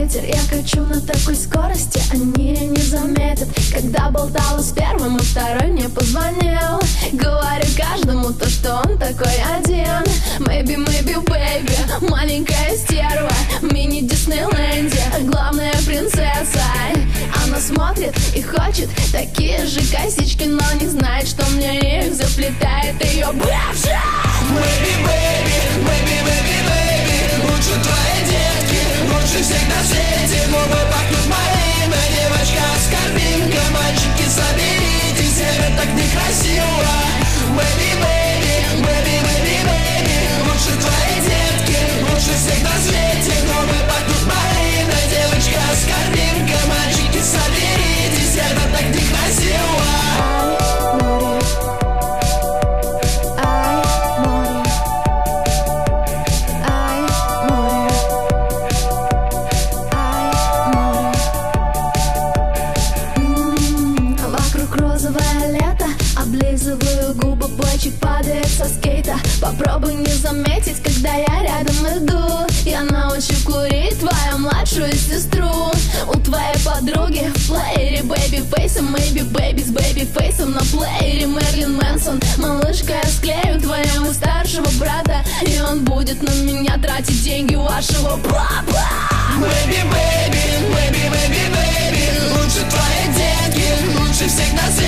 ветер. Я качу на такой скорости, они не заметят. Когда болтала с первым, и второй мне позвонил. Говорю каждому то, что он такой один. Maybe, maybe, baby, маленькая стерва, мини-Диснейленде, главная принцесса. Она смотрит и хочет такие же косички, но не знает, что мне их заплетает ее бывшая. Baby, baby, baby, baby, baby, лучше твои детки, лучше всех на свете. Губы пахнут моими, девочка с картинка. Мальчики, соберитесь, это так некрасиво. Baby, baby, baby, baby, baby, лучше твои детки, лучше всех на свете. Губы пахнут моими, девочка с картинка. Мальчики, соберитесь, это так некрасиво. Облизываю губы, плачет, падает со скейта. Попробуй не заметить, когда я рядом иду. Я научу курить твою младшую сестру. У твоей подруги в плеере бэйби фейсом, maybe baby с бэйби фейсом. На плеере Мерлин Мэнсон. Малышка, я склею твоего старшего брата, и он будет на меня тратить деньги вашего папа. Baby, baby, baby, baby, baby, лучше твои детки, лучше всех на свете.